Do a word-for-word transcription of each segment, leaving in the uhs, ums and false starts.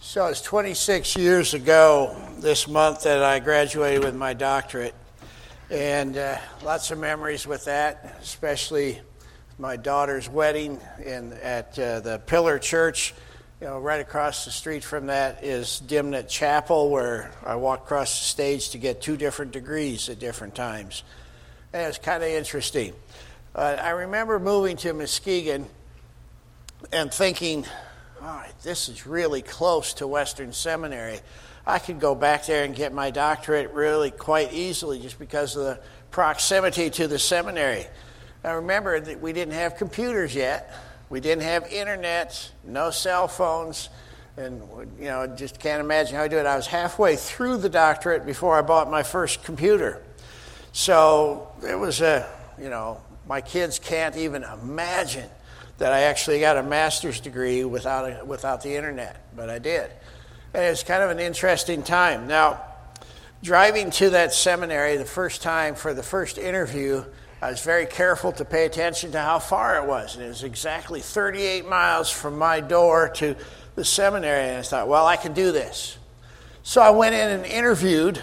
So it's twenty-six years ago this month that I graduated with my doctorate, and uh, lots of memories with that, especially my daughter's wedding in at uh, the Pillar Church. You know, right across the street from that is Dimnett Chapel, where I walked across the stage to get two different degrees at different times. And it was kind of interesting. Uh, I remember moving to Muskegon and thinking, oh, this is really close to Western Seminary. I could go back there and get my doctorate really quite easily just because of the proximity to the seminary. I remember that we didn't have computers yet. We didn't have internet, no cell phones, and you know, just can't imagine how I do it. I was halfway through the doctorate before I bought my first computer. So it was a, you know, my kids can't even imagine that I actually got a master's degree without a, without the internet, but I did. And it's kind of an interesting time. Now, driving to that seminary the first time for the first interview, I was very careful to pay attention to how far it was. And it was exactly thirty-eight miles from my door to the seminary. And I thought, well, I can do this. So I went in and interviewed,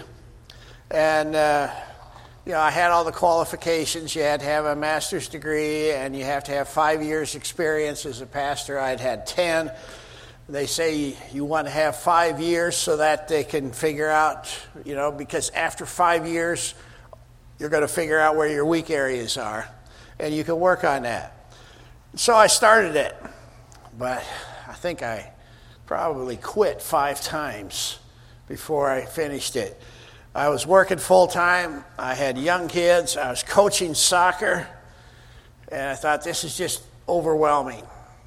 and uh, you know, I had all the qualifications. You had to have a master's degree, and you have to have five years experience as a pastor. I'd had ten. They say you want to have five years so that they can figure out, you know, because after five years, you're going to figure out where your weak areas are, and you can work on that. So I started it, but I think I probably quit five times before I finished it. I was working full-time. I had young kids. I was coaching soccer, and I thought, this is just overwhelming.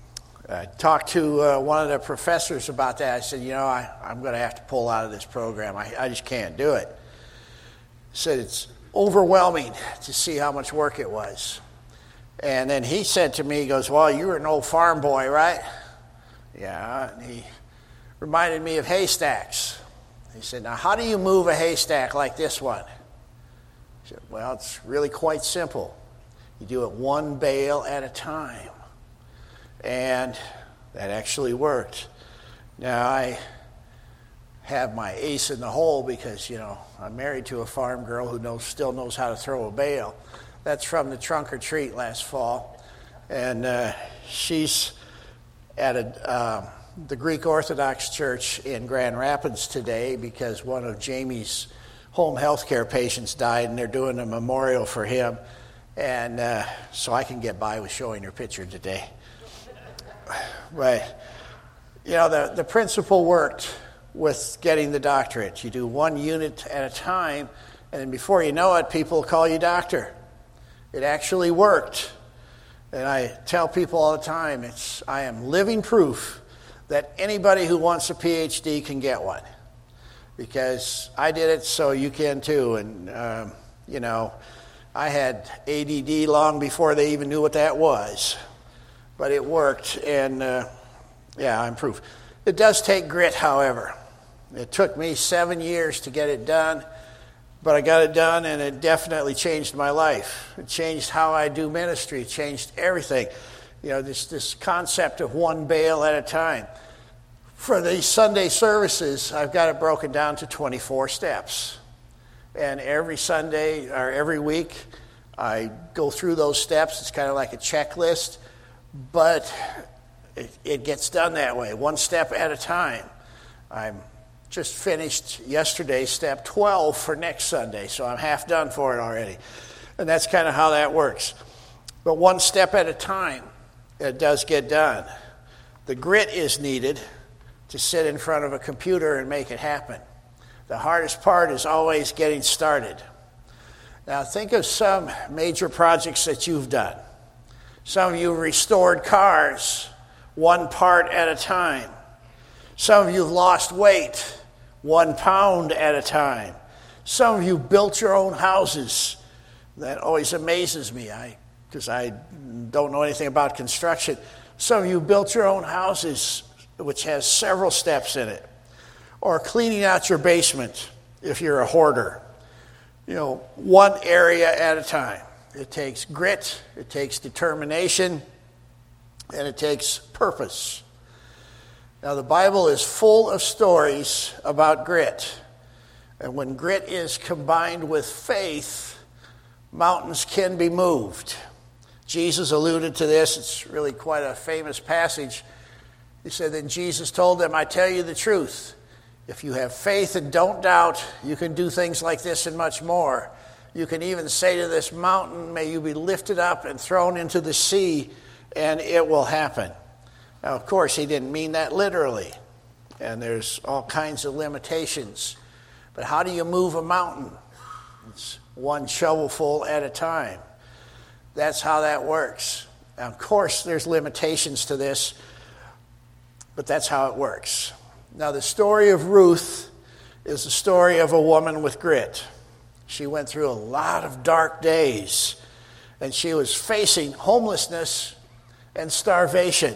I talked to uh, one of the professors about that. I said, you know, I, I'm going to have to pull out of this program. I, I just can't do it. He said, it's overwhelming to see how much work it was. And then he said to me, he goes, well, you were an old farm boy, right? Yeah. And he reminded me of haystacks. He said, now, how do you move a haystack like this one? I said, well, it's really quite simple. You do it one bale at a time. And that actually worked. Now, I have my ace in the hole because, you know, I'm married to a farm girl who knows, still knows how to throw a bale. That's from the trunk or treat last fall. And uh, she's at a... Uh, the Greek Orthodox Church in Grand Rapids today because one of Jamie's home health care patients died, and they're doing a memorial for him. And uh, so I can get by with showing her picture today. But, you know, the, the principle worked with getting the doctorate. You do one unit at a time, and then before you know it, people call you doctor. It actually worked. And I tell people all the time, it's I am living proof that anybody who wants a P H D can get one, because I did it, so you can too. And um, you know, I had A D D long before they even knew what that was, but it worked, and uh, yeah, I'm proof. It does take grit, however. It took me seven years to get it done, but I got it done, and it definitely changed my life. It changed how I do ministry. It changed everything. You know, this this concept of one bale at a time. For the Sunday services, I've got it broken down to twenty-four steps. And every Sunday or every week, I go through those steps. It's kind of like a checklist, but it, it gets done that way, one step at a time. I'm just finished yesterday, step twelve for next Sunday, so I'm half done for it already. And that's kind of how that works. But one step at a time. It does get done. The grit is needed to sit in front of a computer and make it happen. The hardest part is always getting started. Now think of some major projects that you've done. Some of you restored cars, one part at a time. Some of you have lost weight, one pound at a time. Some of you built your own houses. That always amazes me. I because I don't know anything about construction. Some of you built your own houses, which has several steps in it. Or cleaning out your basement, if you're a hoarder. You know, one area at a time. It takes grit, it takes determination, and it takes purpose. Now, the Bible is full of stories about grit. And when grit is combined with faith, mountains can be moved. Jesus alluded to this. It's really quite a famous passage. He said, then Jesus told them, I tell you the truth. If you have faith and don't doubt, you can do things like this and much more. You can even say to this mountain, may you be lifted up and thrown into the sea, and it will happen. Now, of course, he didn't mean that literally. And there's all kinds of limitations. But how do you move a mountain? It's one shovelful at a time. That's how that works. Now, of course, there's limitations to this, but that's how it works. Now, the story of Ruth is the story of a woman with grit. She went through a lot of dark days, and she was facing homelessness and starvation.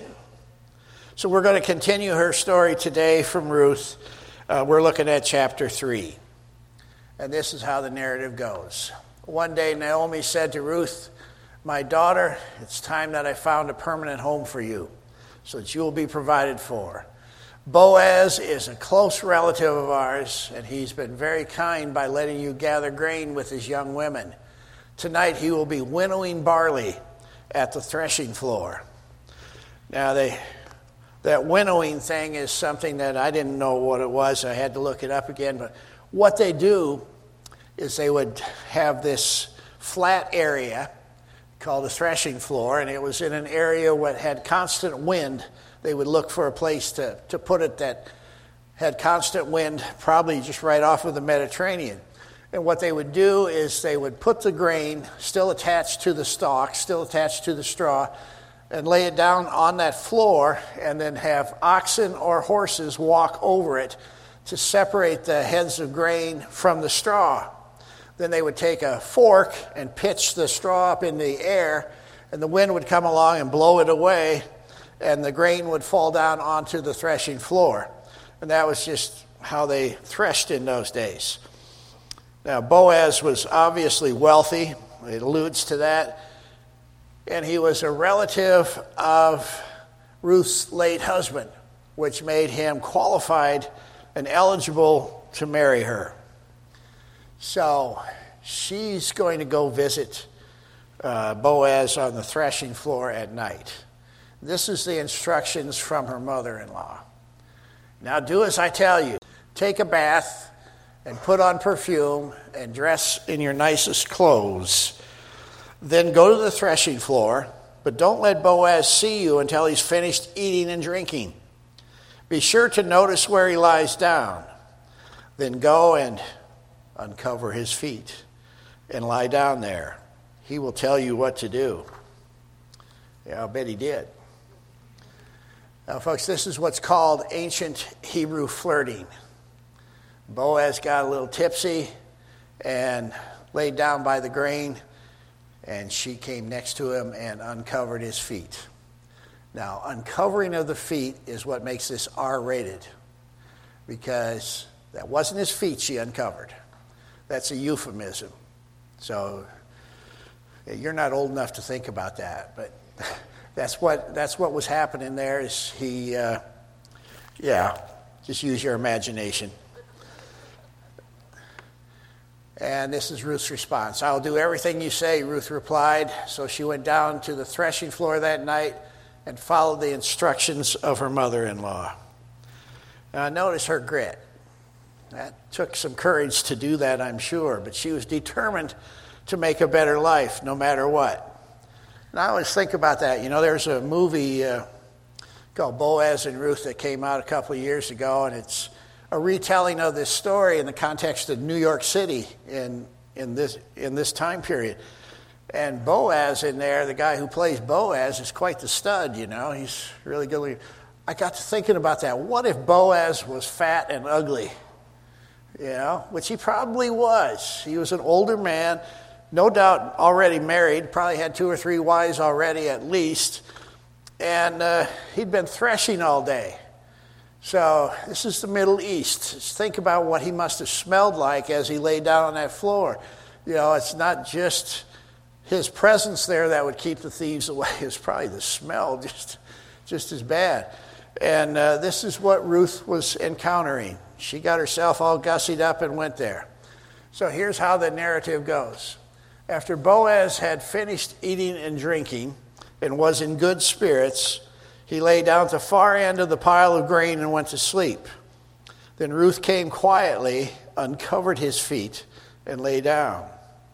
So we're going to continue her story today from Ruth. Uh, we're looking at chapter three. And this is how the narrative goes. One day Naomi said to Ruth, my daughter, it's time that I found a permanent home for you so that you will be provided for. Boaz is a close relative of ours, and he's been very kind by letting you gather grain with his young women. Tonight he will be winnowing barley at the threshing floor. Now, they... That winnowing thing is something that I didn't know what it was. I had to look it up again. But what they do is they would have this flat area called a threshing floor, and it was in an area that had constant wind. They would look for a place to, to put it that had constant wind, probably just right off of the Mediterranean. And what they would do is they would put the grain still attached to the stalk, still attached to the straw, and lay it down on that floor, and then have oxen or horses walk over it to separate the heads of grain from the straw. Then they would take a fork and pitch the straw up in the air, and the wind would come along and blow it away, and the grain would fall down onto the threshing floor. And that was just how they threshed in those days. Now, Boaz was obviously wealthy. It alludes to that. And he was a relative of Ruth's late husband, which made him qualified and eligible to marry her. So she's going to go visit uh, Boaz on the threshing floor at night. This is the instructions from her mother-in-law. Now do as I tell you. Take a bath and put on perfume and dress in your nicest clothes. Then go to the threshing floor, but don't let Boaz see you until he's finished eating and drinking. Be sure to notice where he lies down. Then go and uncover his feet and lie down there. He will tell you what to do. Yeah, I'll bet he did. Now, folks, this is what's called ancient Hebrew flirting. Boaz got a little tipsy and laid down by the grain, and she came next to him and uncovered his feet. Now, uncovering of the feet is what makes this R-rated, because that wasn't his feet she uncovered. That's a euphemism. So you're not old enough to think about that, but that's what that's what was happening there. Is he? Uh, yeah, just use your imagination. And this is Ruth's response. I'll do everything you say, Ruth replied. So she went down to the threshing floor that night and followed the instructions of her mother-in-law. Now, notice her grit. That took some courage to do that, I'm sure, but she was determined to make a better life no matter what. And I always think about that. You know, there's a movie uh, called Boaz and Ruth that came out a couple of years ago, and it's a retelling of this story in the context of New York City in in this in this time period. And Boaz in there, the guy who plays Boaz, is quite the stud, you know. He's really good. I got to thinking about that. What if Boaz was fat and ugly? You know, which he probably was. He was an older man, no doubt already married, probably had two or three wives already at least. And uh, he'd been threshing all day. So this is the Middle East. Just think about what he must have smelled like as he lay down on that floor. You know, it's not just his presence there that would keep the thieves away. It's probably the smell just, just as bad. And uh, this is what Ruth was encountering. She got herself all gussied up and went there. So here's how the narrative goes. After Boaz had finished eating and drinking and was in good spirits, he lay down at the far end of the pile of grain and went to sleep. Then Ruth came quietly, uncovered his feet, and lay down.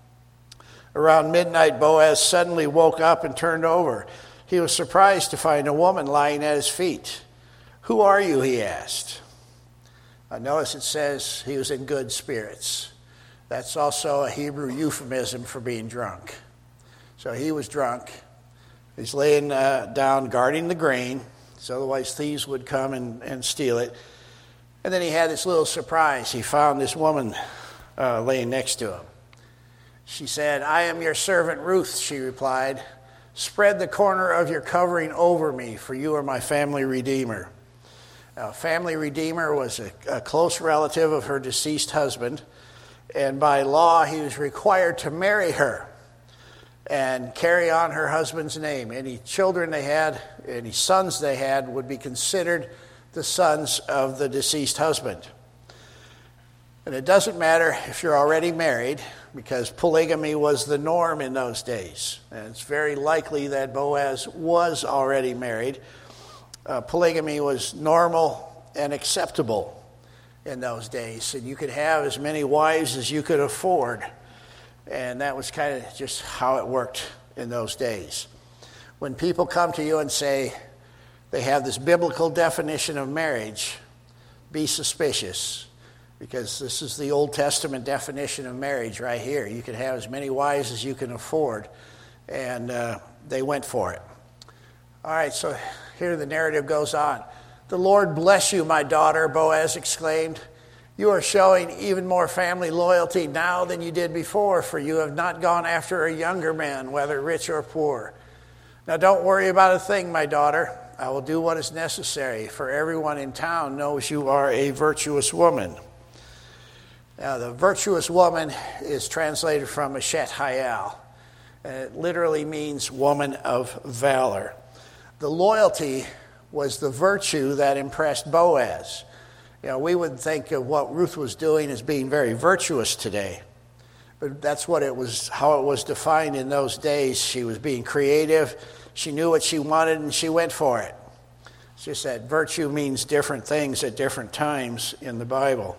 Around midnight, Boaz suddenly woke up and turned over. He was surprised to find a woman lying at his feet. "Who are you?" he asked. Now notice it says he was in good spirits. That's also a Hebrew euphemism for being drunk. So he was drunk. He's laying uh, down guarding the grain, so otherwise thieves would come and, and steal it. And then he had this little surprise. He found this woman uh, laying next to him. She said, "I am your servant Ruth," she replied. "Spread the corner of your covering over me, for you are my family redeemer." Now, family redeemer was a, a close relative of her deceased husband, and by law he was required to marry her and carry on her husband's name. Any children they had, any sons they had would be considered the sons of the deceased husband. And it doesn't matter if you're already married, because polygamy was the norm in those days. And it's very likely that Boaz was already married. Uh, polygamy was normal and acceptable in those days. And you could have as many wives as you could afford. And that was kind of just how it worked in those days. When people come to you and say they have this biblical definition of marriage, be suspicious. Because this is the Old Testament definition of marriage right here. You can have as many wives as you can afford. And uh, they went for it. All right, so here the narrative goes on. "The Lord bless you, my daughter," Boaz exclaimed. "You are showing even more family loyalty now than you did before, for you have not gone after a younger man, whether rich or poor. Now don't worry about a thing, my daughter. I will do what is necessary, for everyone in town knows you are a virtuous woman." Now, the virtuous woman is translated from Eshet Hayal, and it literally means woman of valor. The loyalty was the virtue that impressed Boaz. You know, we would think of what Ruth was doing as being very virtuous today, but that's what it was, how it was defined in those days. She was being creative. She knew what she wanted, and she went for it. It's just that virtue means different things at different times in the Bible.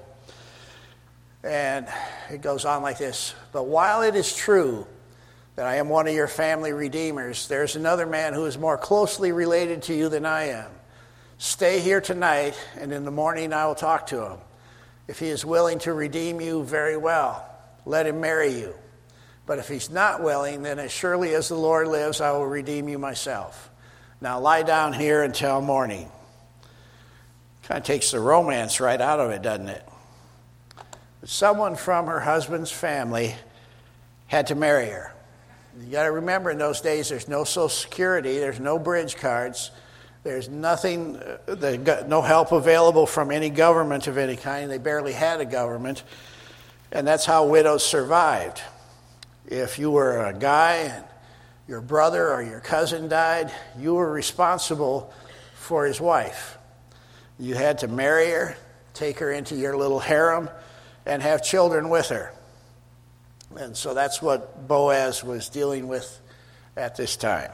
And it goes on like this. "But while it is true that I am one of your family redeemers, there's another man who is more closely related to you than I am. Stay here tonight, and in the morning I will talk to him. If he is willing to redeem you, very well. Let him marry you. But if he's not willing, then as surely as the Lord lives, I will redeem you myself. Now lie down here until morning." Kind of takes the romance right out of it, doesn't it? Someone from her husband's family had to marry her. You got to remember, in those days, there's no Social Security, there's no bridge cards, there's nothing, no help available from any government of any kind. They barely had a government, and that's how widows survived. If you were a guy and your brother or your cousin died, you were responsible for his wife. You had to marry her, take her into your little harem, and have children with her. And so that's what Boaz was dealing with at this time.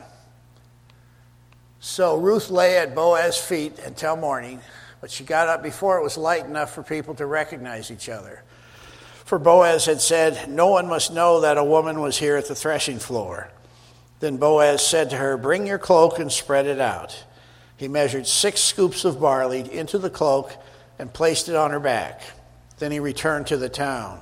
So Ruth lay at Boaz's feet until morning, but she got up before it was light enough for people to recognize each other. For Boaz had said, "No one must know that a woman was here at the threshing floor." Then Boaz said to her, "Bring your cloak and spread it out." He measured six scoops of barley into the cloak and placed it on her back. Then he returned to the town.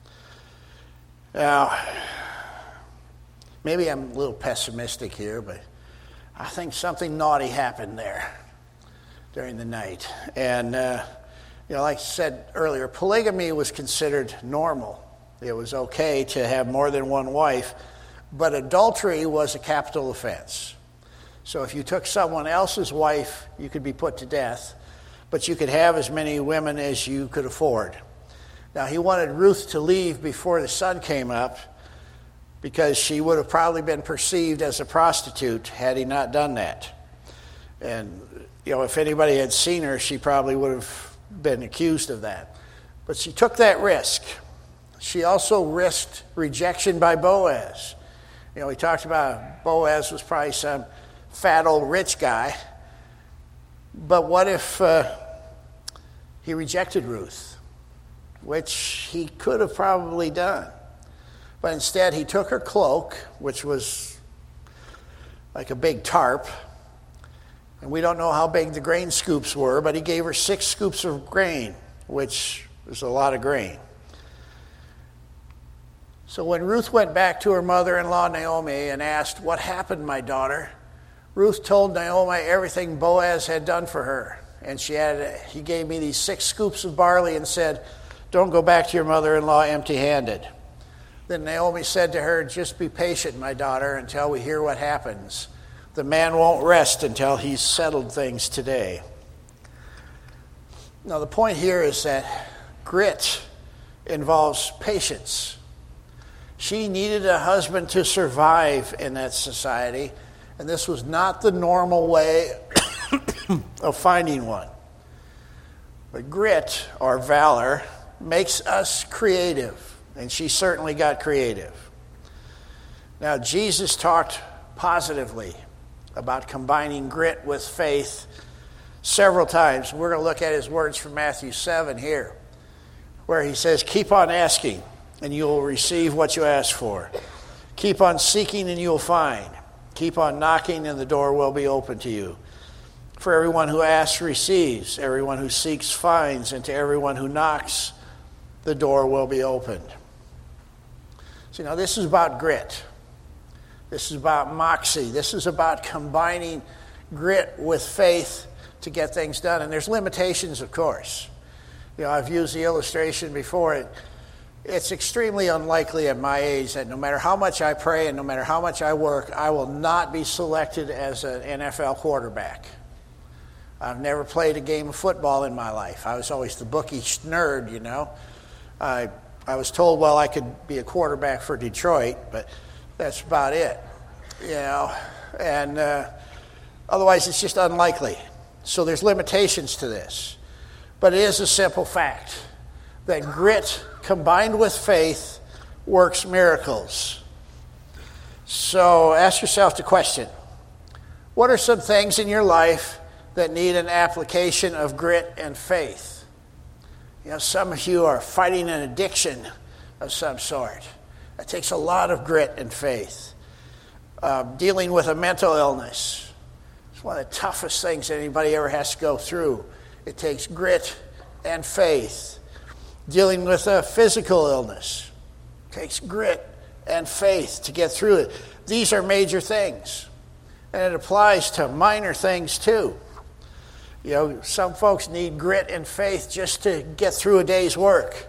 Now, maybe I'm a little pessimistic here, but I think something naughty happened there during the night. And, uh, you know, like I said earlier, polygamy was considered normal. It was okay to have more than one wife, but adultery was a capital offense. So if you took someone else's wife, you could be put to death. But you could have as many women as you could afford. Now, he wanted Ruth to leave before the sun came up because she would have probably been perceived as a prostitute had he not done that. And, you know, if anybody had seen her, she probably would have been accused of that. But she took that risk. She also risked rejection by Boaz. You know, we talked about Boaz was probably some fat old rich guy. But what if uh, he rejected Ruth, which he could have probably done. But instead he took her cloak, which was like a big tarp, and we don't know how big the grain scoops were, but he gave her six scoops of grain, which was a lot of grain. So when Ruth went back to her mother-in-law Naomi and asked, "What happened, my daughter?" Ruth told Naomi everything Boaz had done for her. And she added, "He gave me these six scoops of barley and said, 'Don't go back to your mother-in-law empty-handed.'" Then Naomi said to her, "Just be patient, my daughter, until we hear what happens. The man won't rest until he's settled things today." Now the point here is that grit involves patience. She needed a husband to survive in that society, and this was not the normal way of finding one. But grit, or valor, makes us creative, and she certainly got creative. Now, Jesus talked positively about combining grit with faith several times. We're going to look at his words from Matthew seven here, where he says, "Keep on asking, and you will receive what you ask for. Keep on seeking, and you will find. Keep on knocking, and the door will be open to you. For everyone who asks receives, everyone who seeks finds, and to everyone who knocks, the door will be opened." See, now this is about grit. This is about moxie. This is about combining grit with faith to get things done. And there's limitations, of course. You know, I've used the illustration before. It, it's extremely unlikely at my age that no matter how much I pray and no matter how much I work, I will not be selected as an N F L quarterback. I've never played a game of football in my life. I was always the bookish nerd, you know. I I was told, well, I could be a quarterback for Detroit, but that's about it, you know. And uh, otherwise, it's just unlikely. So there's limitations to this. But it is a simple fact that grit combined with faith works miracles. So ask yourself the question, what are some things in your life that need an application of grit and faith? You know, some of you are fighting an addiction of some sort. It takes a lot of grit and faith. Uh, dealing with a mental illness. It's one of the toughest things anybody ever has to go through. It takes grit and faith. Dealing with a physical illness. It takes grit and faith to get through it. These are major things. And it applies to minor things too. You know, some folks need grit and faith just to get through a day's work.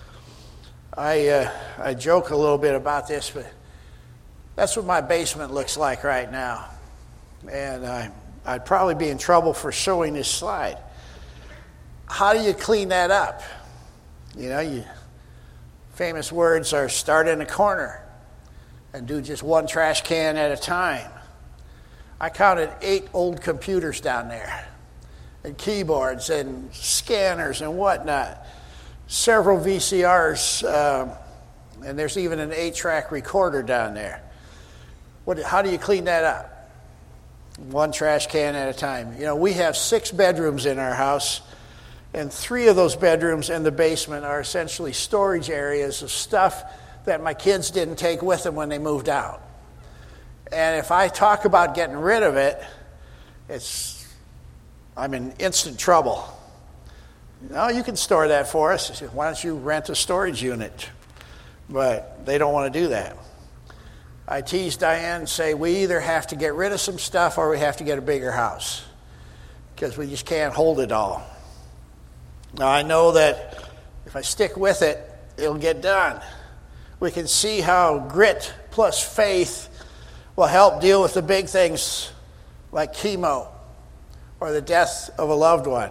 I uh, I joke a little bit about this, but that's what my basement looks like right now. And I, I'd probably be in trouble for showing this slide. How do you clean that up? You know, you, famous words are start in a corner and do just one trash can at a time. I counted eight old computers down there, and keyboards and scanners and whatnot. Several V C Rs, um, and there's even an eight-track recorder down there. What, how do you clean that up? One trash can at a time. You know, we have six bedrooms in our house, and three of those bedrooms and the basement are essentially storage areas of stuff that my kids didn't take with them when they moved out. And if I talk about getting rid of it, it's I'm in instant trouble. No, you can store that for us. Why don't you rent a storage unit? But they don't want to do that. I tease Diane and say, we either have to get rid of some stuff or we have to get a bigger house because we just can't hold it all. Now, I know that if I stick with it, it'll get done. We can see how grit plus faith will help deal with the big things like chemo or the death of a loved one.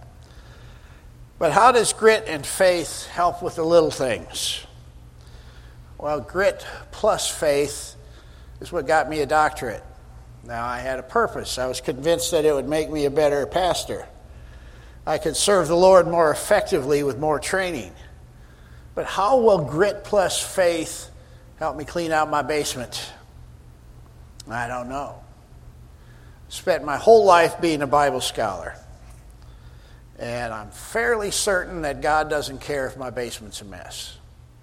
But how does grit and faith help with the little things? Well, grit plus faith is what got me a doctorate. Now, I had a purpose. I was convinced that it would make me a better pastor. I could serve the Lord more effectively with more training. But how will grit plus faith help me clean out my basement? I don't know. Spent my whole life being a Bible scholar. And I'm fairly certain that God doesn't care if my basement's a mess.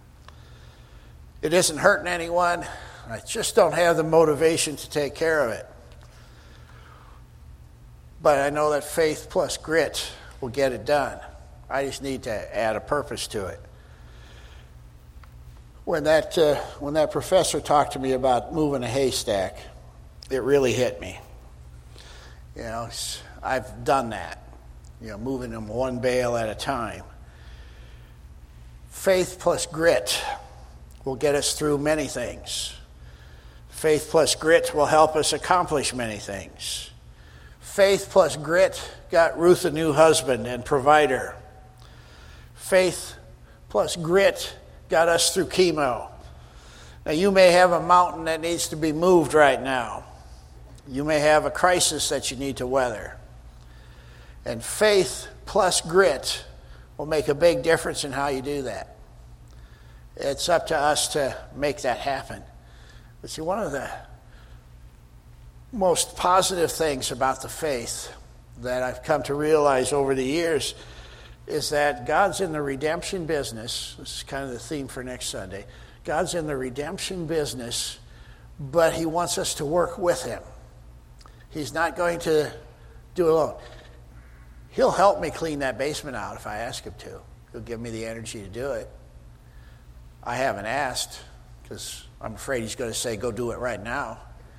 It isn't hurting anyone. I just don't have the motivation to take care of it. But I know that faith plus grit will get it done. I just need to add a purpose to it. When that uh, when that professor talked to me about moving a haystack, it really hit me. You know, I've done that. You know, moving them one bale at a time. Faith plus grit will get us through many things. Faith plus grit will help us accomplish many things. Faith plus grit got Ruth a new husband and provider. Faith plus grit got us through chemo. Now, you may have a mountain that needs to be moved right now. You may have a crisis that you need to weather. And faith plus grit will make a big difference in how you do that. It's up to us to make that happen. But see, one of the most positive things about the faith that I've come to realize over the years is that God's in the redemption business. This is kind of the theme for next Sunday. God's in the redemption business, but he wants us to work with him. He's not going to do it alone. He'll help me clean that basement out if I ask him to. He'll give me the energy to do it. I haven't asked because I'm afraid he's going to say, go do it right now.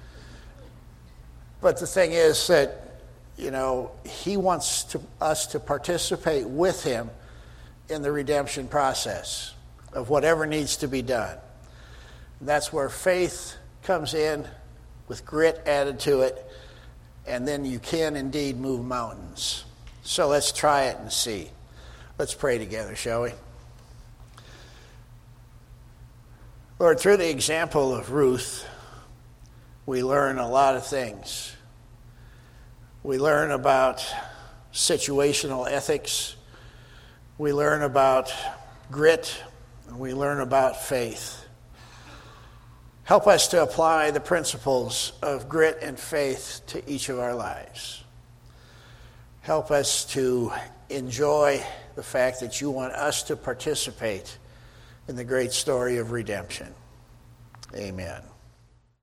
But the thing is that, you know, he wants to, us to participate with him in the redemption process of whatever needs to be done. That's where faith comes in with grit added to it, and then you can indeed move mountains. So let's try it and see. Let's pray together, shall we? Lord, through the example of Ruth, we learn a lot of things. We learn about situational ethics. We learn about grit. And we learn about faith. Help us to apply the principles of grit and faith to each of our lives. Help us to enjoy the fact that you want us to participate in the great story of redemption. Amen.